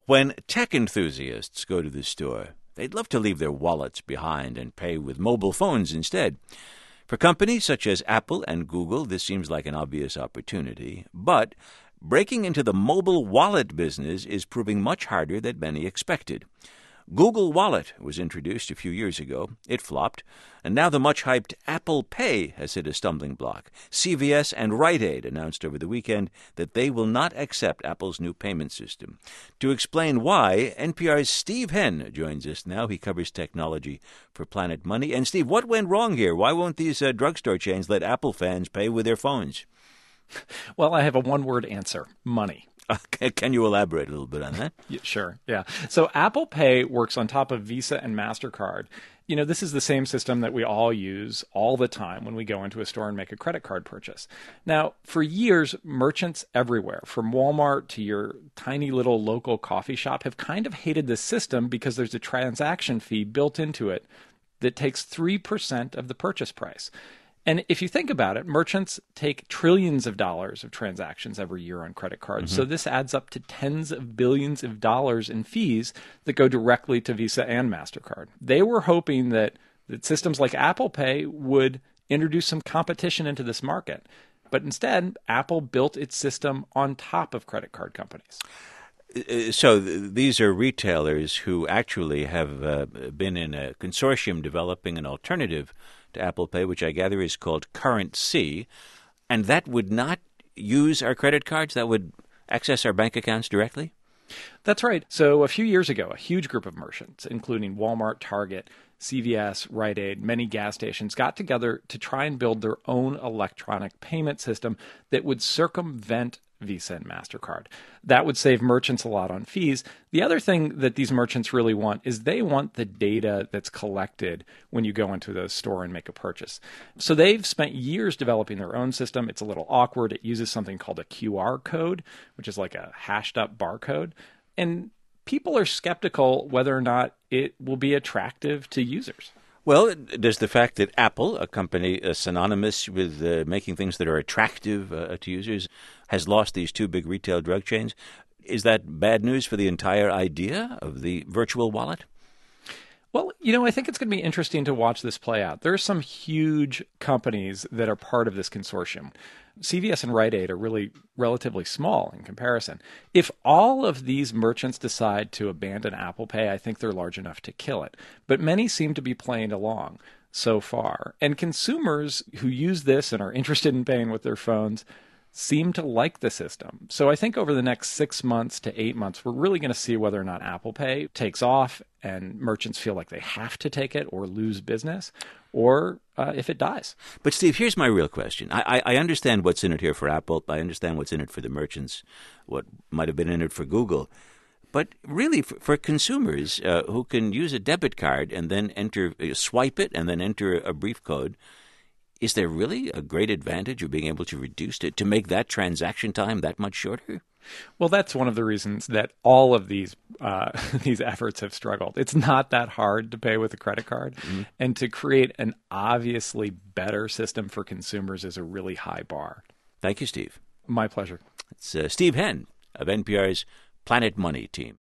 When tech enthusiasts go to the store, they'd love to leave their wallets behind and pay with mobile phones instead. For companies such as Apple and Google, this seems like an obvious opportunity. But breaking into the mobile wallet business is proving much harder than many expected. Google Wallet was introduced a few years ago. It flopped, and now the much-hyped Apple Pay has hit a stumbling block. CVS and Rite Aid announced over the weekend that they will not accept Apple's new payment system. To explain why, NPR's Steve Henn joins us now. He covers technology for Planet Money. And Steve, what went wrong here? Why won't these drugstore chains let Apple fans pay with their phones? Well, I have a one-word answer: money. Can you elaborate a little bit on that? Sure, yeah. So Apple Pay works on top of Visa and MasterCard. You know, this is the same system that we all use all the time when we go into a store and make a credit card purchase. Now, for years, merchants everywhere, from Walmart to your tiny little local coffee shop, have kind of hated this system because there's a transaction fee built into it that takes 3% of the purchase price. And if you think about it, merchants take trillions of dollars of transactions every year on credit cards. So this adds up to tens of billions of dollars in fees that go directly to Visa and MasterCard. They were hoping that systems like Apple Pay would introduce some competition into this market. But instead, Apple built its system on top of credit card companies. So these are retailers who actually have been in a consortium developing an alternative to Apple Pay, which I gather is called Currency, and that would not use our credit cards? That would access our bank accounts directly? That's right. So a few years ago, a huge group of merchants, including Walmart, Target, CVS, Rite Aid, many gas stations, got together to try and build their own electronic payment system that would circumvent Visa and MasterCard. That would save merchants a lot on fees. The other thing that these merchants really want is they want the data that's collected when you go into the store and make a purchase. So they've spent years developing their own system. It's a little awkward. It uses something called a QR code, which is like a hashed up barcode. And people are skeptical whether or not it will be attractive to users. Well, does the fact that Apple, a company synonymous with making things that are attractive to users, has lost these two big retail drug chains, is that bad news for the entire idea of the virtual wallet? Well, you know, I think it's going to be interesting to watch this play out. There are some huge companies that are part of this consortium. CVS and Rite Aid are really relatively small in comparison. If all of these merchants decide to abandon Apple Pay, I think they're large enough to kill it. But many seem to be playing along so far. And consumers who use this and are interested in paying with their phones seem to like the system. So I think over the next 6 months to 8 months, we're really going to see whether or not Apple Pay takes off and merchants feel like they have to take it or lose business, or if it dies. But Steve, here's my real question. I understand what's in it here for Apple. I understand what's in it for the merchants, what might have been in it for Google. But really, for consumers who can use a debit card and then swipe it and then enter a brief code, is there really a great advantage of being able to reduce it, to make that transaction time that much shorter? Well, that's one of the reasons that all of these these efforts have struggled. It's not that hard to pay with a credit card, and to create an obviously better system for consumers is a really high bar. Thank you, Steve. My pleasure. It's Steve Henn of NPR's Planet Money team.